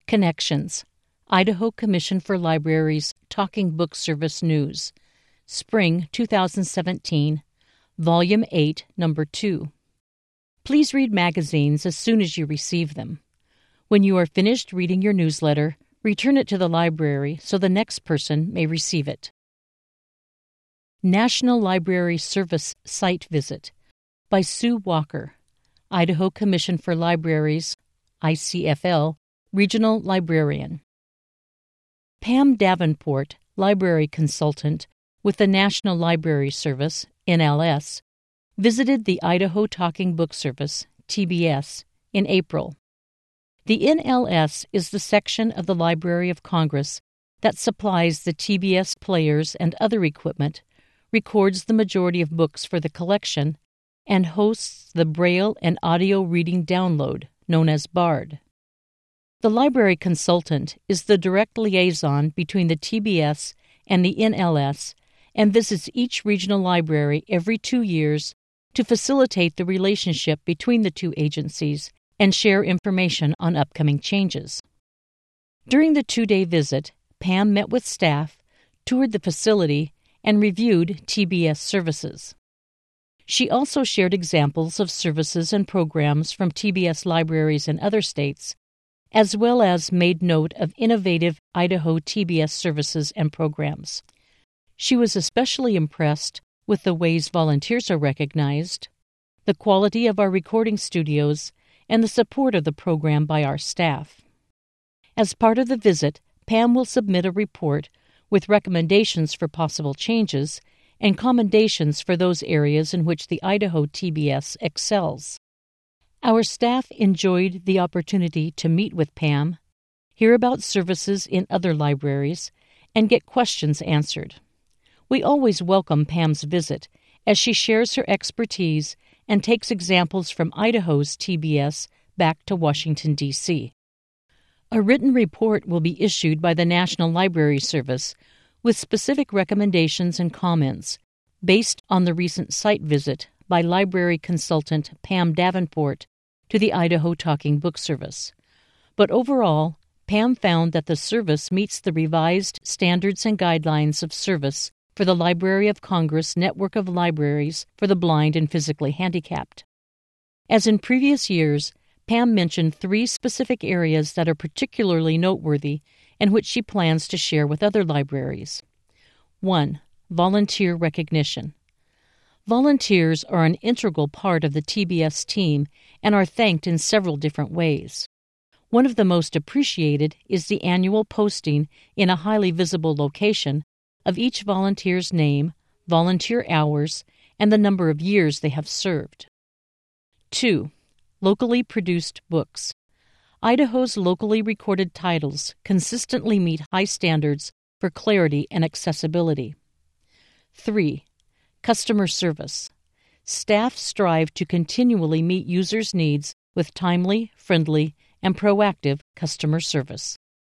Connections, Idaho Commission for Libraries Talking Book Service News, Spring 2017, Volume 8, Number 2. Please read magazines as soon as you receive them. When you are finished reading your newsletter, return it to the library so the next person may receive it. National Library Service Site Visit by Sue Walker, Idaho Commission for Libraries, ICFL, Regional Librarian. Pam Davenport, Library Consultant with the National Library Service, NLS, visited the Idaho Talking Book Service, TBS, in April. The NLS is the section of the Library of Congress that supplies the TBS players and other equipment, records the majority of books for the collection, and hosts the Braille and Audio Reading Download, known as BARD. The library consultant is the direct liaison between the TBS and the NLS and visits each regional library every 2 years to facilitate the relationship between the two agencies and share information on upcoming changes. During the 2-day visit, Pam met with staff, toured the facility, and reviewed TBS services. She also shared examples of services and programs from TBS libraries in other states, as well as made note of innovative Idaho TBS services and programs. She was especially impressed with the ways volunteers are recognized, the quality of our recording studios, and the support of the program by our staff. As part of the visit, Pam will submit a report with recommendations for possible changes and commendations for those areas in which the Idaho TBS excels. Our staff enjoyed the opportunity to meet with Pam, hear about services in other libraries, and get questions answered. We always welcome Pam's visit as she shares her expertise and takes examples from Idaho's TBS back to Washington, D.C. A written report will be issued by the National Library Service with specific recommendations and comments based on the recent site visit by library consultant Pam Davenport to the Idaho Talking Book Service. But overall, Pam found that the service meets the revised standards and guidelines of service for the Library of Congress network of libraries for the blind and physically handicapped. As in previous years, Pam mentioned 3 specific areas that are particularly noteworthy and which she plans to share with other libraries. 1. Volunteer recognition. Volunteers are an integral part of the TBS team and are thanked in several different ways. One of the most appreciated is the annual posting in a highly visible location of each volunteer's name, volunteer hours, and the number of years they have served. 2. Locally produced books. Idaho's locally recorded titles consistently meet high standards for clarity and accessibility. 3. Customer service. Staff strive to continually meet users' needs with timely, friendly, and proactive customer service.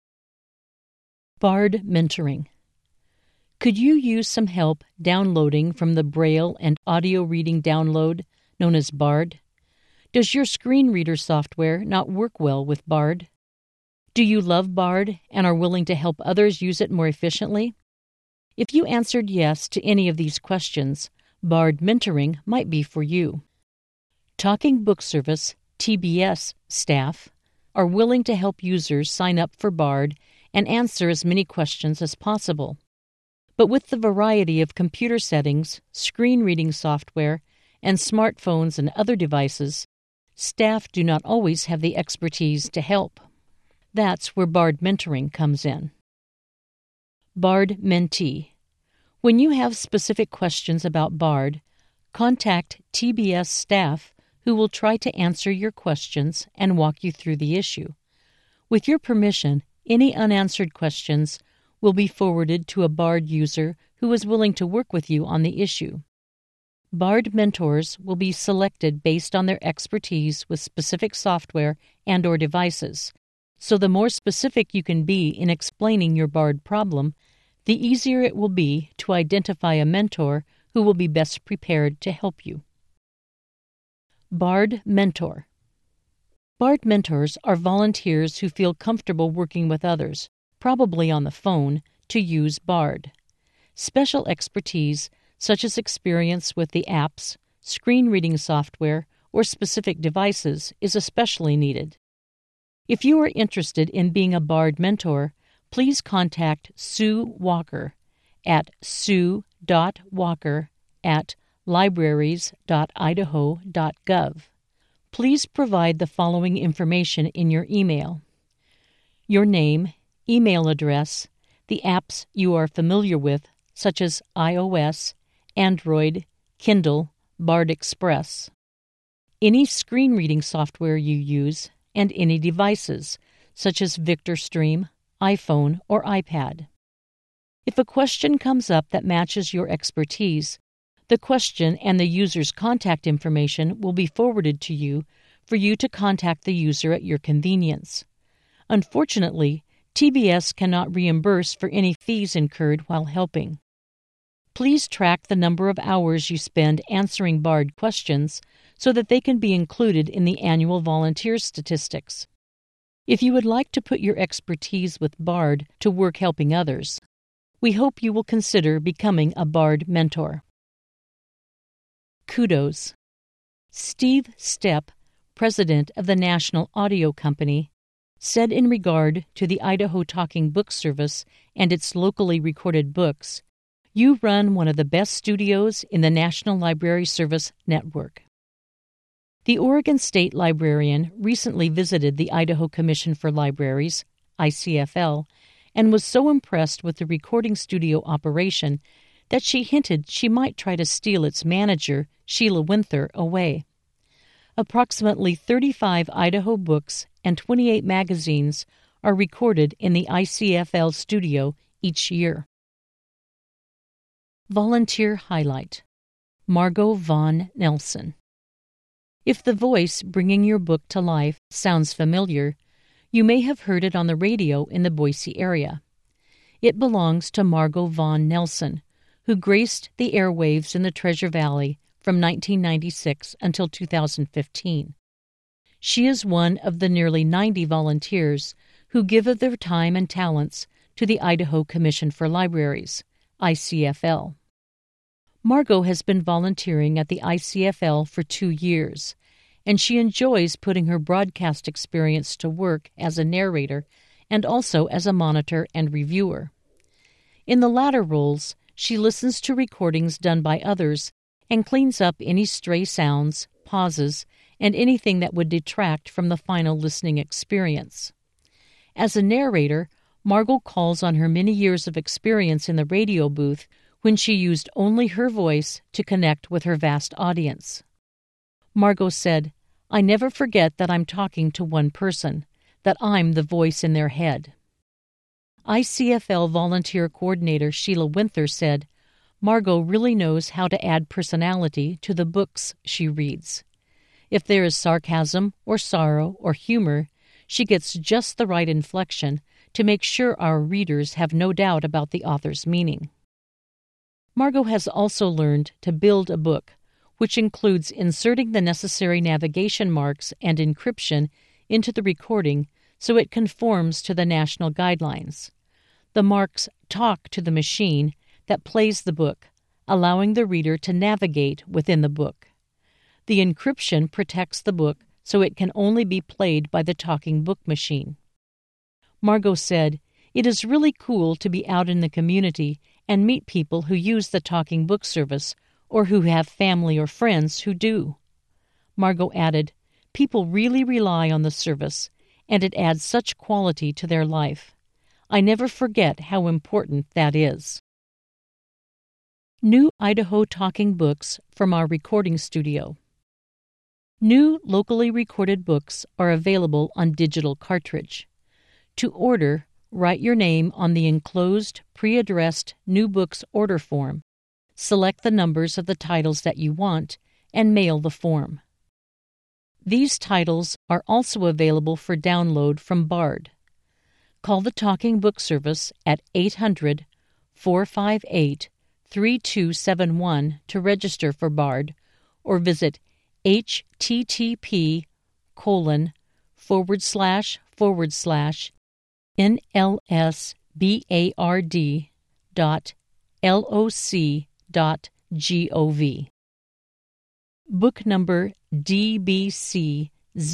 BARD mentoring. Could you use some help downloading from the Braille and Audio Reading Download, known as BARD? Does your screen reader software not work well with BARD? Do you love BARD and are willing to help others use it more efficiently? If you answered yes to any of these questions, BARD mentoring might be for you. Talking Book Service, TBS, staff are willing to help users sign up for BARD and answer as many questions as possible. But with the variety of computer settings, screen reading software, and smartphones and other devices, staff do not always have the expertise to help. That's where BARD mentoring comes in. BARD Mentee. When you have specific questions about BARD, contact TBS staff who will try to answer your questions and walk you through the issue. With your permission, any unanswered questions will be forwarded to a BARD user who is willing to work with you on the issue. BARD mentors will be selected based on their expertise with specific software and/or devices. So the more specific you can be in explaining your BARD problem, the easier it will be to identify a mentor who will be best prepared to help you. BARD Mentor. BARD mentors are volunteers who feel comfortable working with others, probably on the phone, to use BARD. Special expertise, such as experience with the apps, screen reading software, or specific devices, is especially needed. If you are interested in being a BARD mentor, please contact Sue Walker at sue.walker@libraries.idaho.gov. Please provide the following information in your email: your name, email address, the apps you are familiar with, such as iOS, Android, Kindle, BARD Express, any screen reading software you use, and any devices, such as VictorStream, iPhone, or iPad. If a question comes up that matches your expertise, the question and the user's contact information will be forwarded to you for you to contact the user at your convenience. Unfortunately, TBS cannot reimburse for any fees incurred while helping. Please track the number of hours you spend answering BARD questions so that they can be included in the annual volunteer statistics. If you would like to put your expertise with BARD to work helping others, we hope you will consider becoming a BARD mentor. Kudos. Steve Stepp, president of the National Audio Company, said in regard to the Idaho Talking Book Service and its locally recorded books, "You run one of the best studios in the National Library Service network." The Oregon State Librarian recently visited the Idaho Commission for Libraries, ICFL, and was so impressed with the recording studio operation that she hinted she might try to steal its manager, Sheila Winther, away. Approximately 35 Idaho books and 28 magazines are recorded in the ICFL studio each year. Volunteer Highlight: Margot Vaughn Nelson. If the voice bringing your book to life sounds familiar, you may have heard it on the radio in the Boise area. It belongs to Margot Vaughn Nelson, who graced the airwaves in the Treasure Valley from 1996 until 2015. She is one of the nearly 90 volunteers who give of their time and talents to the Idaho Commission for Libraries, ICFL. Margot has been volunteering at the ICFL for 2 years, and she enjoys putting her broadcast experience to work as a narrator and also as a monitor and reviewer. In the latter roles, she listens to recordings done by others and cleans up any stray sounds, pauses, and anything that would detract from the final listening experience. As a narrator, Margot calls on her many years of experience in the radio booth when she used only her voice to connect with her vast audience. Margot said, "I never forget that I'm talking to one person, that I'm the voice in their head." ICFL volunteer coordinator Sheila Winther said, "Margot really knows how to add personality to the books she reads. If there is sarcasm or sorrow or humor, she gets just the right inflection to make sure our readers have no doubt about the author's meaning." Margot has also learned to build a book, which includes inserting the necessary navigation marks and encryption into the recording so it conforms to the national guidelines. The marks talk to the machine that plays the book, allowing the reader to navigate within the book. The encryption protects the book so it can only be played by the talking book machine. Margot said, "It is really cool to be out in the community and meet people who use the talking book service or who have family or friends who do." Margot added, "People really rely on the service, and it adds such quality to their life. I never forget how important that is." New Idaho Talking Books from our recording studio. New locally recorded books are available on digital cartridge. To order, write your name on the enclosed, pre-addressed New Books order form, select the numbers of the titles that you want, and mail the form. These titles are also available for download from BARD. Call the Talking Book Service at 800-458-3271 to register for BARD, or visit http:// NLSBARD.LOC.gov. Book number DBC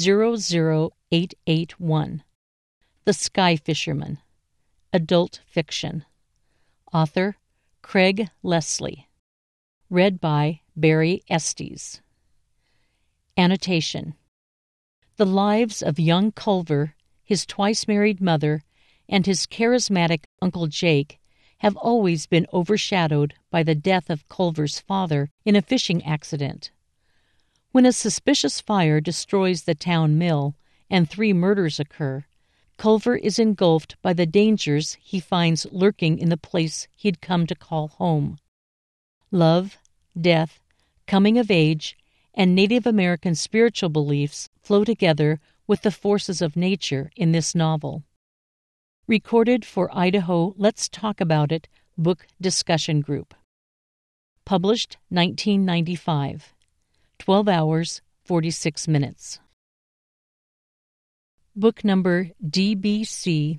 00881. The Sky Fisherman. Adult fiction. Author Craig Leslie. Read by Barry Estes. Annotation. The lives of young Culver, his twice-married mother, and his charismatic Uncle Jake have always been overshadowed by the death of Culver's father in a fishing accident. When a suspicious fire destroys the town mill and 3 murders occur, Culver is engulfed by the dangers he finds lurking in the place he'd come to call home. Love, death, coming of age, and Native American spiritual beliefs flow together with the forces of nature in this novel. Recorded for Idaho Let's Talk About It book discussion group. Published 1995. 12 hours, 46 minutes. Book number DBC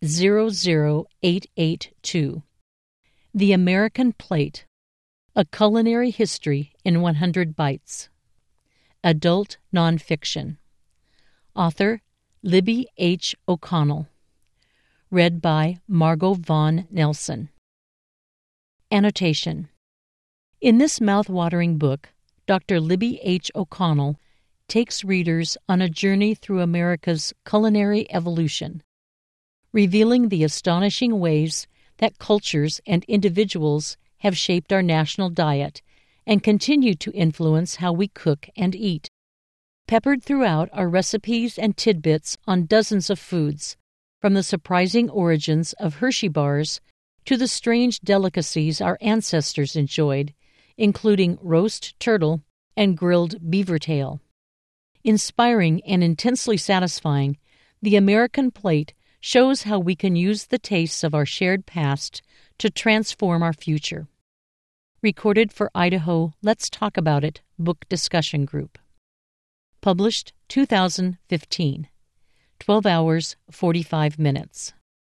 00882. The American Plate. A Culinary History in 100 Bites. Adult Nonfiction. Author Libby H. O'Connell. Read by Margot Vaughn Nelson. Annotation. In this mouth-watering book, Dr. Libby H. O'Connell takes readers on a journey through America's culinary evolution, revealing the astonishing ways that cultures and individuals have shaped our national diet and continue to influence how we cook and eat. Peppered throughout are recipes and tidbits on dozens of foods, from the surprising origins of Hershey bars to the strange delicacies our ancestors enjoyed, including roast turtle and grilled beaver tail. Inspiring and intensely satisfying, The American Plate shows how we can use the tastes of our shared past to transform our future. Recorded for Idaho Let's Talk About It book discussion group. Published 2015. 12 hours, 45 minutes.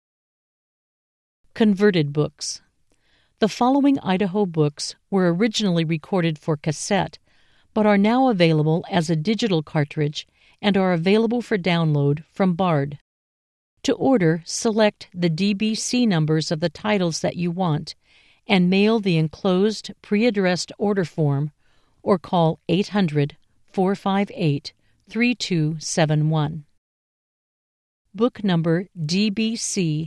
Converted books. The following Idaho books were originally recorded for cassette, but are now available as a digital cartridge and are available for download from Bard. To order, select the DBC numbers of the titles that you want and mail the enclosed pre-addressed order form or call 800-458-3271. Book number DBC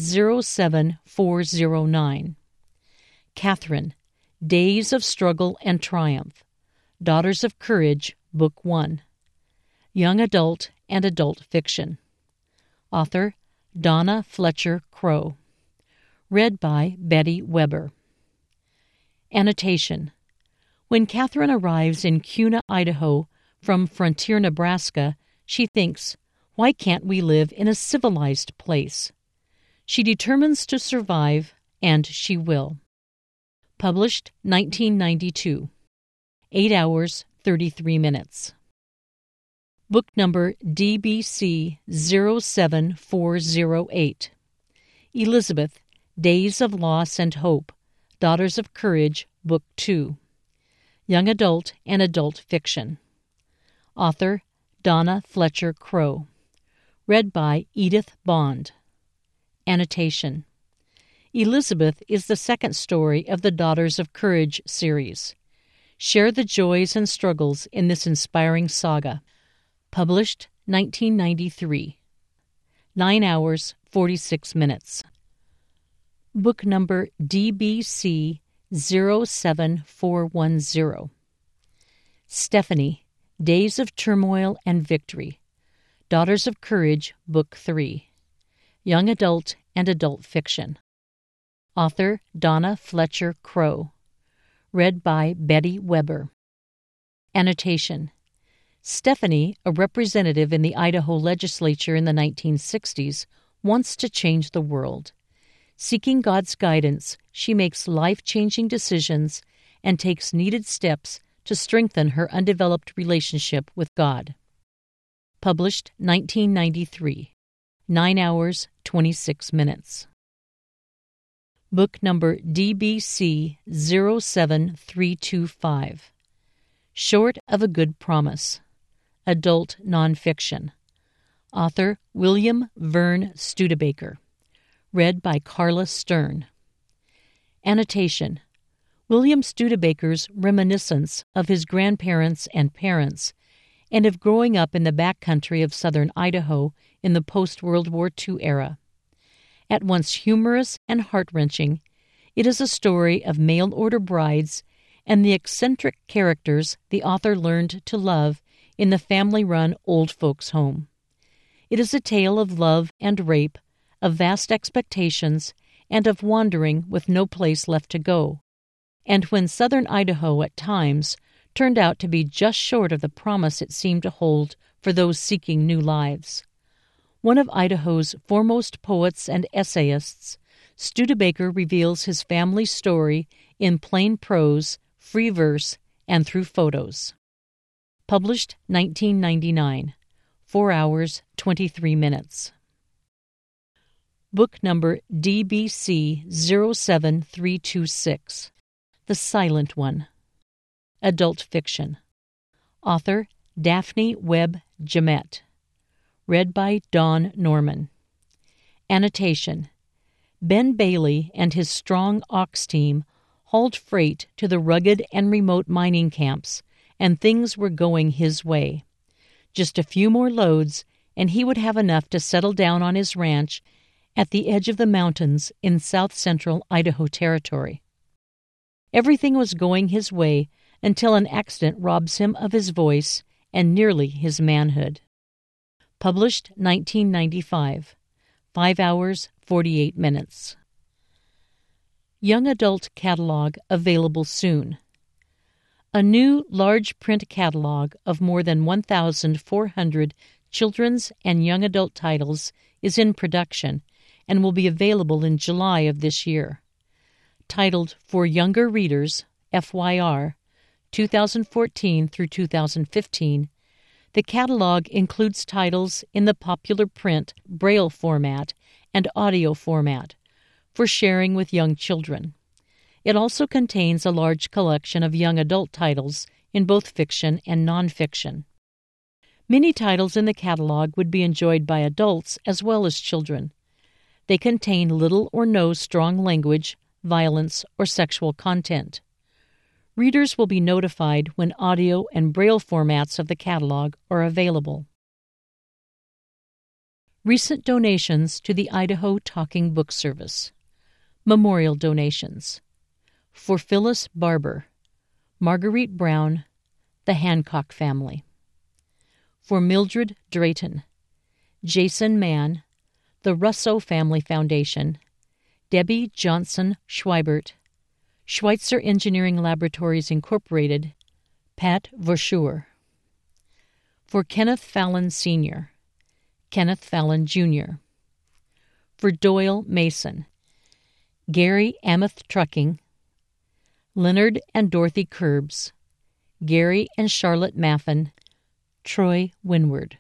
07409. Catherine, Days of Struggle and Triumph. Daughters of Courage, Book 1. Young Adult and Adult Fiction. Author Donna Fletcher Crow. Read by Betty Weber. Annotation. When Catherine arrives in Kuna, Idaho, from Frontier, Nebraska, she thinks, why can't we live in a civilized place? She determines to survive, and she will. Published 1992. 8 hours, 33 minutes. Book number DBC 07408. Elizabeth, Days of Loss and Hope. Daughters of Courage, Book 2. Young Adult and Adult Fiction. Author Donna Fletcher Crow. Read by Edith Bond. Annotation. Elizabeth is the second story of the Daughters of Courage series. Share the joys and struggles in this inspiring saga. Published 1993. 9 hours, 46 minutes. Book number DBC 07410. Stephanie, Days of Turmoil and Victory. Daughters of Courage, Book 3. Young Adult and Adult Fiction. Author Donna Fletcher Crow. Read by Betty Weber. Annotation. Stephanie, a representative in the Idaho legislature in the 1960s, wants to change the world. Seeking God's guidance, she makes life-changing decisions and takes needed steps to strengthen her undeveloped relationship with God. Published 1993. 9 hours, 26 minutes. Book number DBC 07325. Short of a Good Promise. Adult Nonfiction. Author William Vern Studebaker. Read by Carla Stern. Annotation. William Studebaker's reminiscence of his grandparents and parents, and of growing up in the backcountry of southern Idaho in the post-World War II era. At once humorous and heart-wrenching, it is a story of mail-order brides and the eccentric characters the author learned to love in the family-run old folks' home. It is a tale of love and rape, of vast expectations, and of wandering with no place left to go. And when southern Idaho at times turned out to be just short of the promise it seemed to hold for those seeking new lives. One of Idaho's foremost poets and essayists, Studebaker reveals his family's story in plain prose, free verse, and through photos. Published 1999. 4 hours, 23 minutes. Book number DBC 07326. The Silent One. Adult Fiction. Author Daphne Webb Jamette. Read by Dawn Norman. Annotation. Ben Bailey and his strong ox team hauled freight to the rugged and remote mining camps, and things were going his way. Just a few more loads, and he would have enough to settle down on his ranch at the edge of the mountains in south-central Idaho Territory. Everything was going his way until an accident robs him of his voice and nearly his manhood. Published 1995. 5 hours, 48 minutes. Young Adult Catalog available soon. A new large print catalog of more than 1,400 children's and young adult titles is in production and will be available in July of this year. Titled For Younger Readers, FYR, 2014 through 2015, the catalog includes titles in the popular print Braille format and audio format for sharing with young children. It also contains a large collection of young adult titles in both fiction and nonfiction. Many titles in the catalog would be enjoyed by adults as well as children. They contain little or no strong language, violence, or sexual content. Readers will be notified when audio and Braille formats of the catalog are available. Recent donations to the Idaho Talking Book Service. Memorial donations. For Phyllis Barber, Marguerite Brown, the Hancock family. For Mildred Drayton, Jason Mann, the Russo Family Foundation, Debbie Johnson Schweibert, Schweitzer Engineering Laboratories Incorporated, Pat Verschuer. For Kenneth Fallon Sr., Kenneth Fallon Jr. For Doyle Mason, Gary Ameth Trucking, Leonard and Dorothy Curbs, Gary and Charlotte Maffin, Troy Winward.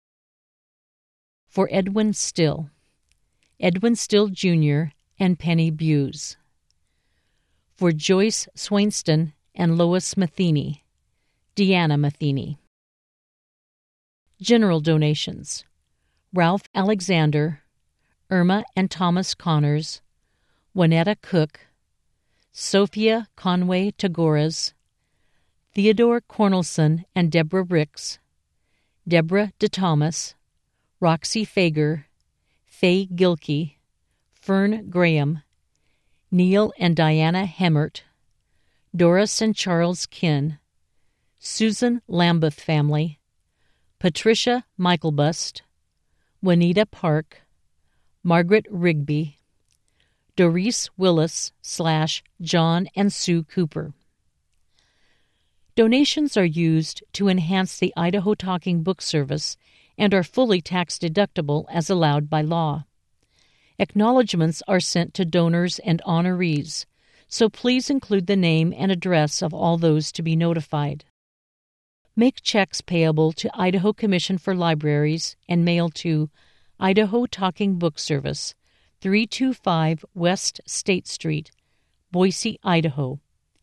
For Edwin Still, Edwin Still Jr. and Penny Buse. For Joyce Swainston and Lois Matheny, Deanna Matheny. General donations. Ralph Alexander, Irma and Thomas Connors, Juanetta Cook, Sophia Conway Tagoras, Theodore Cornelson and Deborah Ricks, Deborah DeThomas, Roxy Fager, Faye Gilkey, Fern Graham, Neil and Diana Hemmert, Doris and Charles Kinn, Susan Lambeth family, Patricia Michaelbust, Juanita Park, Margaret Rigby, Doris Willis / John and Sue Cooper. Donations are used to enhance the Idaho Talking Book Service and are fully tax-deductible as allowed by law. Acknowledgments are sent to donors and honorees, so please include the name and address of all those to be notified. Make checks payable to Idaho Commission for Libraries and mail to Idaho Talking Book Service, 325 West State Street, Boise, Idaho,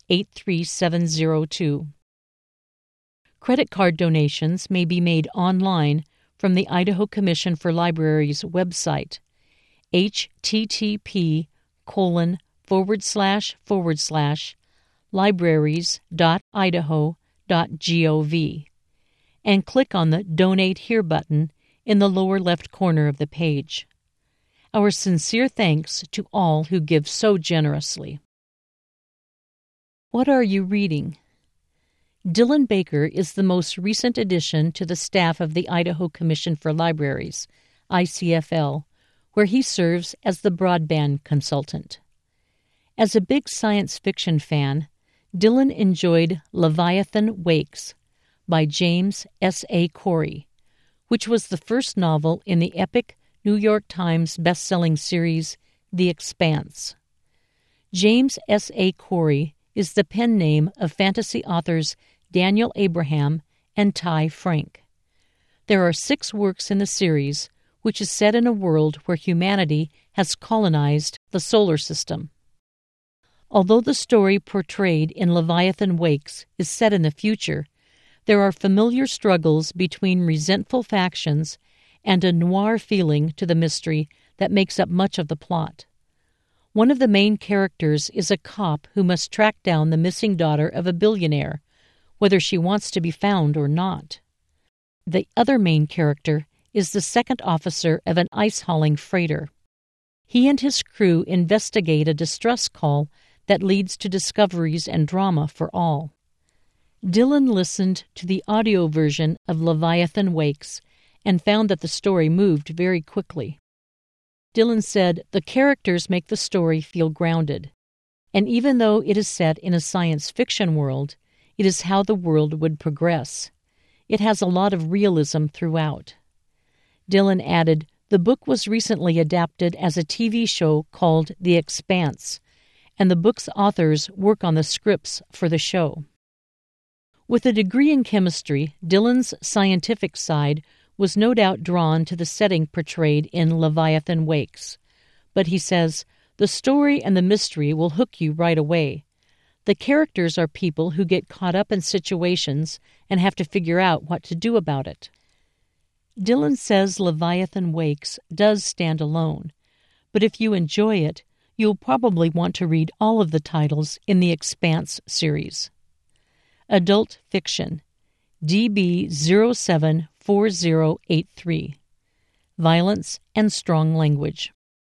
83702. Credit card donations may be made online from the Idaho Commission for Libraries website, http://libraries.idaho.gov, and click on the Donate Here button in the lower left corner of the page. Our sincere thanks to all who give so generously. What are you reading? Dylan Baker is the most recent addition to the staff of the Idaho Commission for Libraries, ICFL, where he serves as the broadband consultant. As a big science fiction fan, Dylan enjoyed Leviathan Wakes by James S.A. Corey, which was the first novel in the epic New York Times best-selling series The Expanse. James S.A. Corey is the pen name of fantasy authors Daniel Abraham and Ty Frank. There are 6 works in the series, which is set in a world where humanity has colonized the solar system. Although the story portrayed in Leviathan Wakes is set in the future, there are familiar struggles between resentful factions and a noir feeling to the mystery that makes up much of the plot. One of the main characters is a cop who must track down the missing daughter of a billionaire, whether she wants to be found or not. The other main character is the second officer of an ice-hauling freighter. He and his crew investigate a distress call that leads to discoveries and drama for all. Dylan listened to the audio version of Leviathan Wakes and found that the story moved very quickly. Dylan said, "The characters make the story feel grounded, and even though it is set in a science fiction world, it is how the world would progress. It has a lot of realism throughout." Dylan added, "The book was recently adapted as a TV show called The Expanse, and the book's authors work on the scripts for the show." With a degree in chemistry, Dylan's scientific side was no doubt drawn to the setting portrayed in Leviathan Wakes. But he says, "The story and the mystery will hook you right away. The characters are people who get caught up in situations and have to figure out what to do about it." Dylan says Leviathan Wakes does stand alone, but if you enjoy it, you'll probably want to read all of the titles in the Expanse series. Adult Fiction, DB 074083. Violence and Strong Language.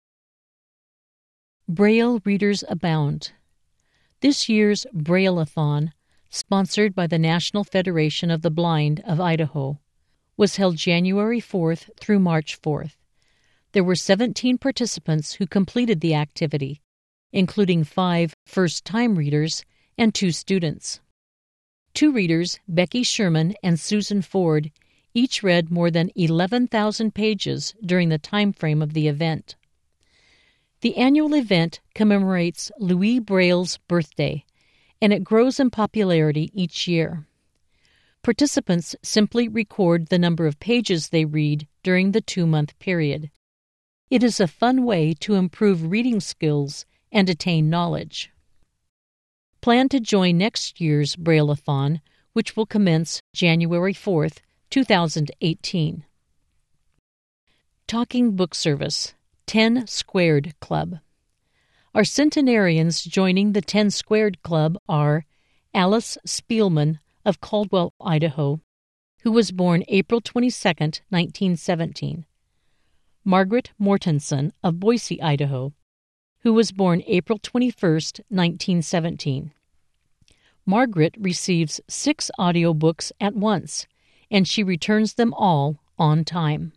Braille Readers Abound. This year's Braille-a-thon, sponsored by the National Federation of the Blind of Idaho, was held January 4th through March 4th. There were 17 participants who completed the activity, including 5 first-time readers and 2 students. 2 readers, Becky Sherman and Susan Ford, each read more than 11,000 pages during the time frame of the event. The annual event commemorates Louis Braille's birthday, and it grows in popularity each year. Participants simply record the number of pages they read during the 2-month period. It is a fun way to improve reading skills and attain knowledge. Plan to join next year's Braille-a-thon, which will commence January 4th, 2018. Talking Book Service, 10 Squared Club. Our centenarians joining the 10 Squared Club are Alice Spielman of Caldwell, Idaho, who was born April 22, 1917. Margaret Mortensen of Boise, Idaho, who was born April 21, 1917. Margaret receives 6 audiobooks at once, and she returns them all on time.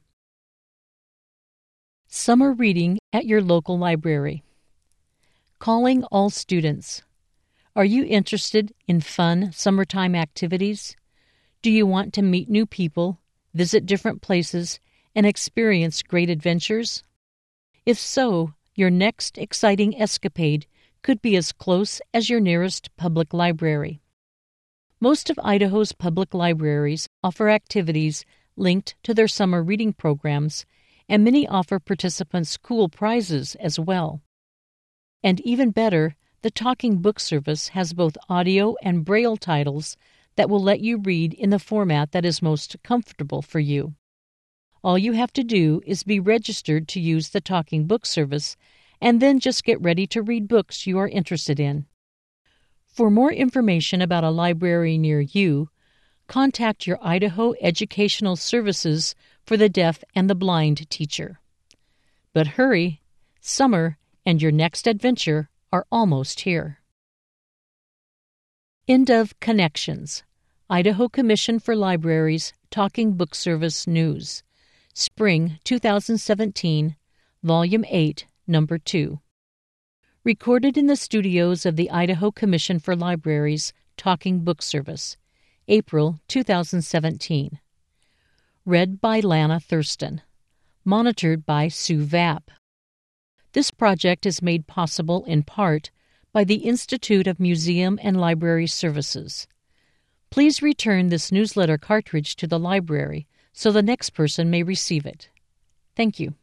Summer reading at your local library. Calling all students. Are you interested in fun summertime activities? Do you want to meet new people, visit different places, and experience great adventures? If so, your next exciting escapade could be as close as your nearest public library. Most of Idaho's public libraries offer activities linked to their summer reading programs, and many offer participants cool prizes as well. And even better, the Talking Book Service has both audio and Braille titles that will let you read in the format that is most comfortable for you. All you have to do is be registered to use the Talking Book Service, and then just get ready to read books you are interested in. For more information about a library near you, contact your Idaho Educational Services for the Deaf and the Blind teacher. But hurry, summer and your next adventure are almost here. End of Connections, Idaho Commission for Libraries Talking Book Service News, Spring 2017, Volume 8, Number 2. Recorded in the studios of the Idaho Commission for Libraries Talking Book Service, April 2017. Read by Lana Thurston. Monitored by Sue Vapp. This project is made possible in part by the Institute of Museum and Library Services. Please return this newsletter cartridge to the library so the next person may receive it. Thank you.